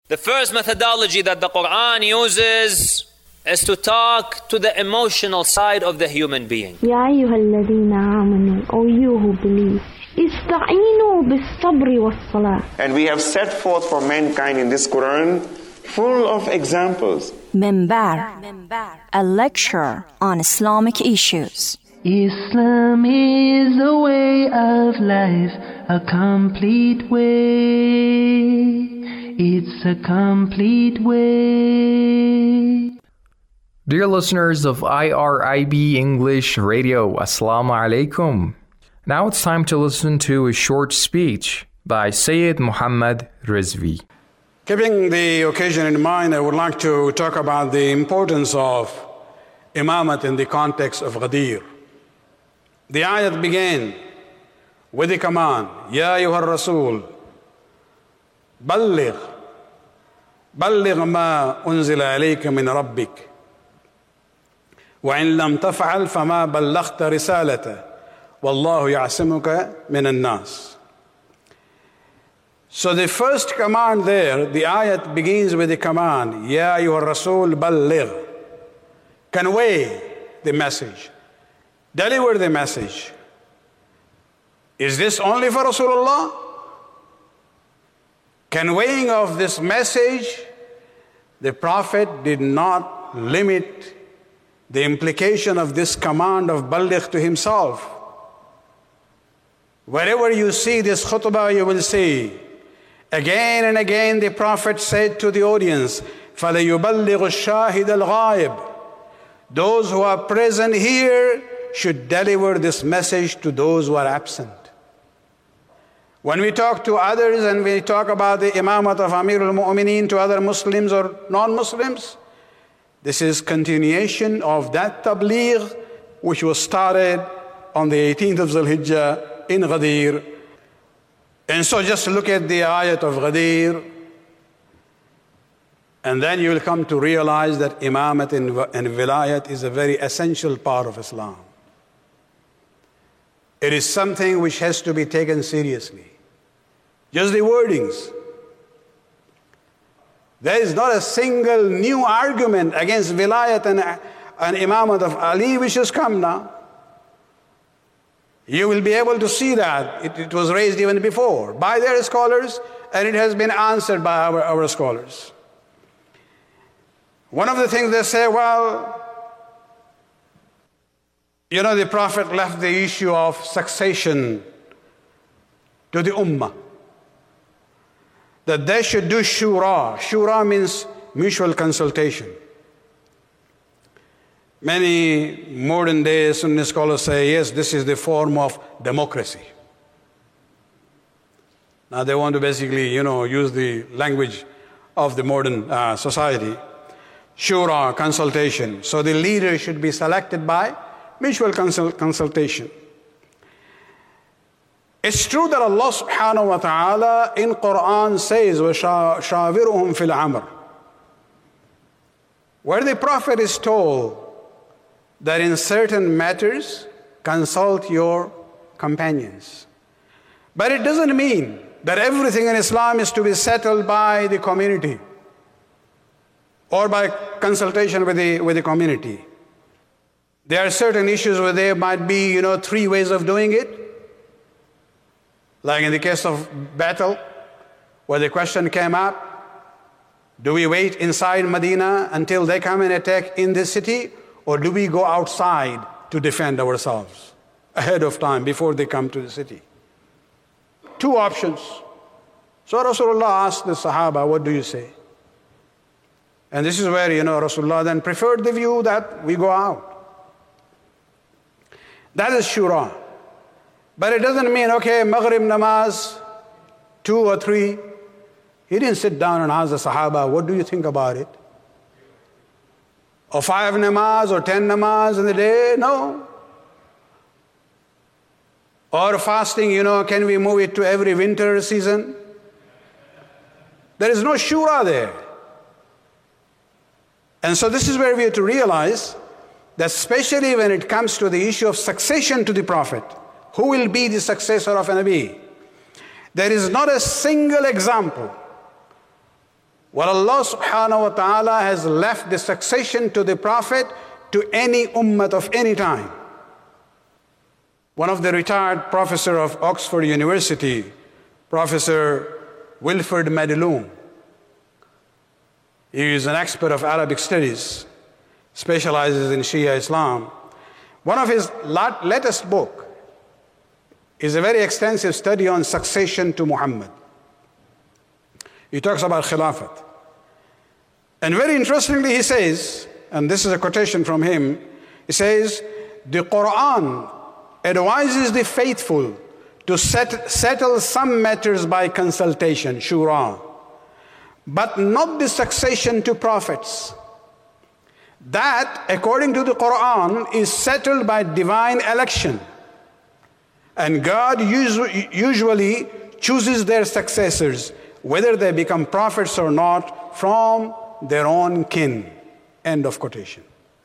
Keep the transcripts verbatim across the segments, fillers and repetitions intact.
The first methodology that the Quran uses is to talk to the emotional side of the human being. يا أيها الذين آمنوا, O you who believe, استعينوا بالصبر والصلاة. And we have set forth for mankind in this Quran full of examples. Minbar, a lecture on Islamic issues. Islam is a way of life, a complete way. It's a complete way. Dear listeners of I R I B English Radio, Assalamu alaikum. Now it's time to listen to a short speech by Sayyid Muhammad Rizvi. Keeping the occasion in mind, I would like to talk about the importance of imamat in the context of Ghadir. The ayat began with the command, Ya ayyuha rasul, balligh, balligh ma unzila alayka min rabbik. وإن لم تفعل فما بلغت رسالته والله يعصمك من الناس. So the first command there, the ayat begins with the command, Ya ayyuha rasul balligh, convey the message, deliver the message. Is this only for Rasulullah? Conveying of this message, the Prophet did not limit the implication of this command of balligh to himself. Wherever you see this khutbah, you will see again and again the Prophet said to the audience, فَلَيُبَلِّغُ الشَّاهِدَ الْغَائِبِ. Those who are present here should deliver this message to those who are absent. When we talk to others and we talk about the imamat of Amir al-Mu'mineen to other Muslims or non-Muslims, this is continuation of that tabligh which was started on the eighteenth of Zulhijjah in Ghadir. And so just look at the ayat of Ghadir, and then you will come to realize that imamat and vilayat is a very essential part of Islam. It is something which has to be taken seriously. Just the wordings. There is not a single new argument against vilayat and, and imamat of Ali which has come now. You will be able to see that. It, it was raised even before by their scholars, and it has been answered by our, our scholars. One of the things they say, well, you know, the Prophet left the issue of succession to the ummah, that they should do shura. Shura means mutual consultation. Many modern day Sunni scholars say, yes, this is the form of democracy. Now they want to basically, you know, use the language of the modern uh, society. Shura, consultation. So the leader should be selected by mutual consult consultation. It's true that Allah subhanahu wa ta'ala in Quran says, وَشَاوِرُهُمْ فِي الْأَمْرِ, where the Prophet is told that in certain matters, consult your companions. But it doesn't mean that everything in Islam is to be settled by the community or by consultation with the, with the community. There are certain issues where there might be, you know, three ways of doing it. Like in the case of battle, where the question came up, do we wait inside Medina until they come and attack in this city, or do we go outside to defend ourselves ahead of time before they come to the city? Two options. So Rasulullah asked the Sahaba, what do you say? And this is where, you know, Rasulullah then preferred the view that we go out. That is shura. But it doesn't mean, okay, Maghrib namaz, two or three. He didn't sit down and ask the Sahaba, what do you think about it? Or five namaz or ten namaz in the day? No. Or fasting, you know, can we move it to every winter season? There is no shura there. And so this is where we have to realize that especially when it comes to the issue of succession to the Prophet, who will be the successor of a Nabi, there is not a single example Well, Allah subhanahu wa ta'ala has left the succession to the Prophet to any ummah of any time. One of the retired professor of Oxford University, Professor Wilfred Madelung, he is an expert of Arabic studies, specializes in Shia Islam. One of his latest book is a very extensive study on succession to Muhammad. He talks about Khilafat. And very interestingly he says, and this is a quotation from him, he says, the Quran advises the faithful to set, settle some matters by consultation, shura, but not the succession to prophets. That, according to the Quran, is settled by divine election. And God usu- usually chooses their successors, whether they become prophets or not, from their own kin. End of quotation.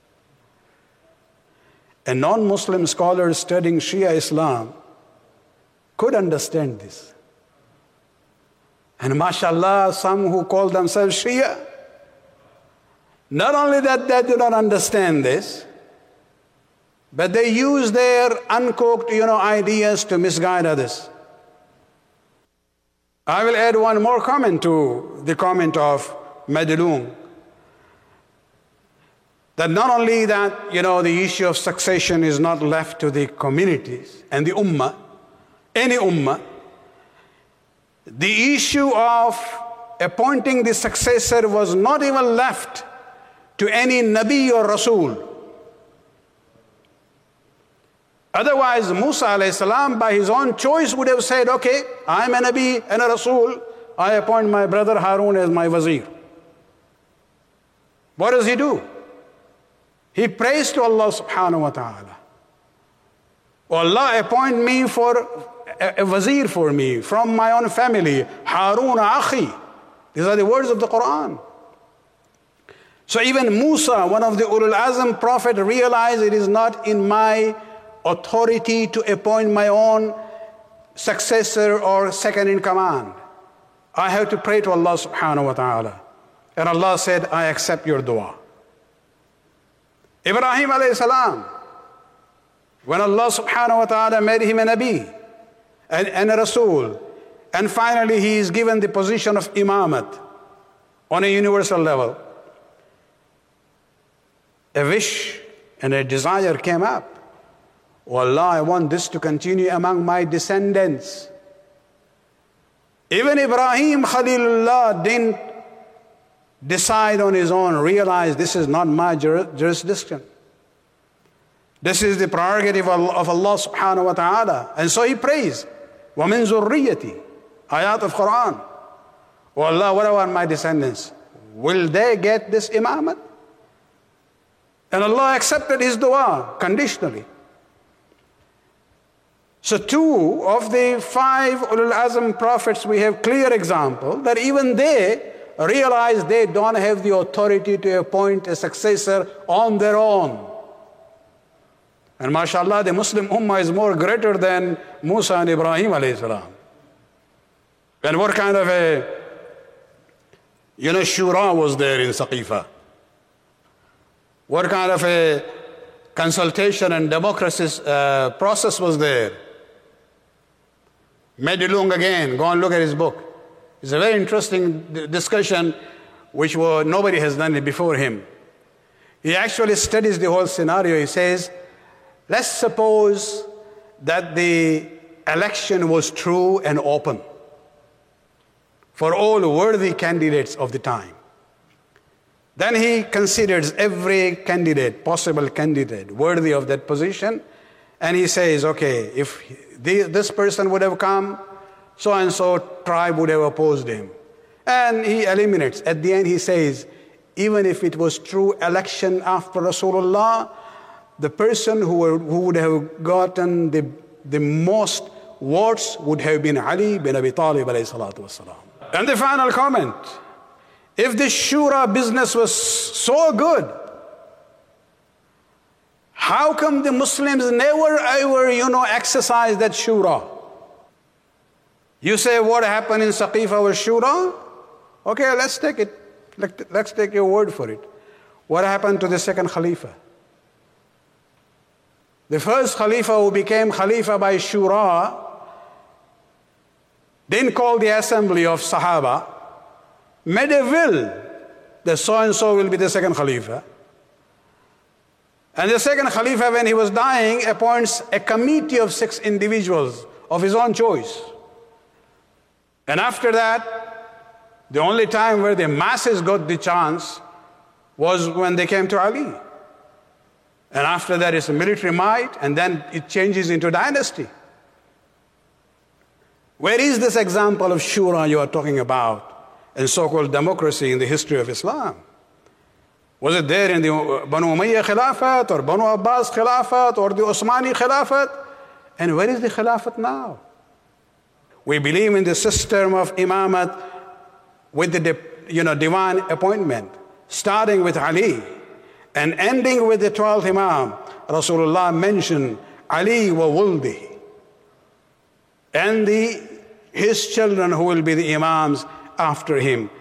A non-Muslim scholar studying Shia Islam could understand this. And mashallah, some who call themselves Shia, not only that they do not understand this, but they use their uncooked, you know, ideas to misguide others. I will add one more comment to the comment of Madelung. That not only that, you know, the issue of succession is not left to the communities and the ummah, any ummah, the issue of appointing the successor was not even left to any Nabi or Rasul. Otherwise, Musa alayhi salam, by his own choice, would have said, okay, I'm a Nabi and a Rasul, I appoint my brother Harun as my wazir. What does he do? He prays to Allah subhanahu wa ta'ala. Oh Allah, appoint me for a, a wazir for me, from my own family, Harun akhi. These are the words of the Quran. So even Musa, one of the Ulul Azm prophet, realized it is not in my authority to appoint my own successor or second in command. I have to pray to Allah subhanahu wa ta'ala. And Allah said, I accept your dua. Ibrahim alayhi salam, when Allah subhanahu wa ta'ala made him a Nabi and, and a Rasul, and finally he is given the position of Imamat on a universal level, a wish and a desire came up. Oh Allah, I want this to continue among my descendants. Even Ibrahim Khalilullah didn't decide on his own, realize this is not my jurisdiction. This is the prerogative of Allah subhanahu wa ta'ala. And so he prays, وَمِن ذُرِّيَّتِي, ayat of Quran. Oh Allah, what about my descendants? Will they get this imamat? And Allah accepted his dua conditionally. So two of the five Ulul Azm prophets, we have clear example that even they realize they don't have the authority to appoint a successor on their own. And mashallah, the Muslim ummah is more greater than Musa and Ibrahim alayhi salam. And what kind of a, you know, shura was there in Saqifa? What kind of a consultation and democracy uh, process was there? Madelung again, go and look at his book. It's a very interesting d- discussion which was, nobody has done it before him. He actually studies the whole scenario. He says, let's suppose that the election was true and open for all worthy candidates of the time. Then he considers every candidate, possible candidate, worthy of that position, and he says, okay, if the, this person would have come, so-and-so tribe would have opposed him. And he eliminates. At the end he says, even if it was true election after Rasulullah, the person who, were, who would have gotten the, the most votes would have been Ali bin Abi Talib alayhi salatu wasalam. And the final comment, if the shura business was so good, how come the Muslims never ever, you know, exercise that shura? You say what happened in Saqifa was shura? Okay, let's take it. Let's take your word for it. What happened to the second Khalifa? The first Khalifa who became Khalifa by Shura didn't call the assembly of Sahaba, made a will that so-and-so will be the second Khalifa. And the second Khalifa, when he was dying, appoints a committee of six individuals of his own choice. And after that, the only time where the masses got the chance was when they came to Ali. And after that, it's a military might, and then it changes into dynasty. Where is this example of Shura you are talking about and so-called democracy in the history of Islam? Was it there in the Banu Umayyah Khilafat or Banu Abbas Khilafat or the Osmani Khilafat? And where is the Khilafat now? We believe in the system of Imamat with the you know, divine appointment, starting with Ali and ending with the twelfth Imam. Rasulullah mentioned Ali wa wuldi, and the, his children who will be the Imams after him.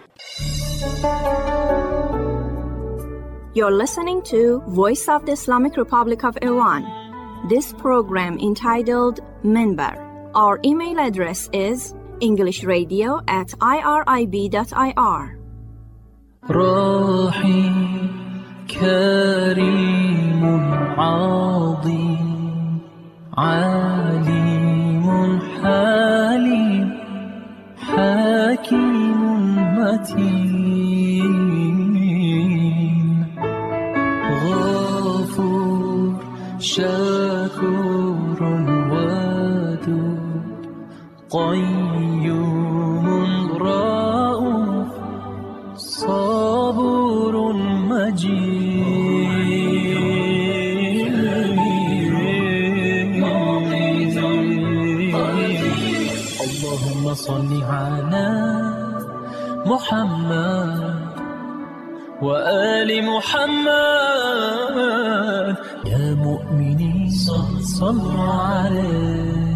You're listening to Voice of the Islamic Republic of Iran. This program entitled Minbar. Our email address is englishradio at irib dot I R. رحيم كريم عظيم عليم حليم حكيم متين غفور شكور ودود قيوم رؤوف صبور مجيد اللهم صل على محمد وآل محمد يا مؤمنين صلوا عليه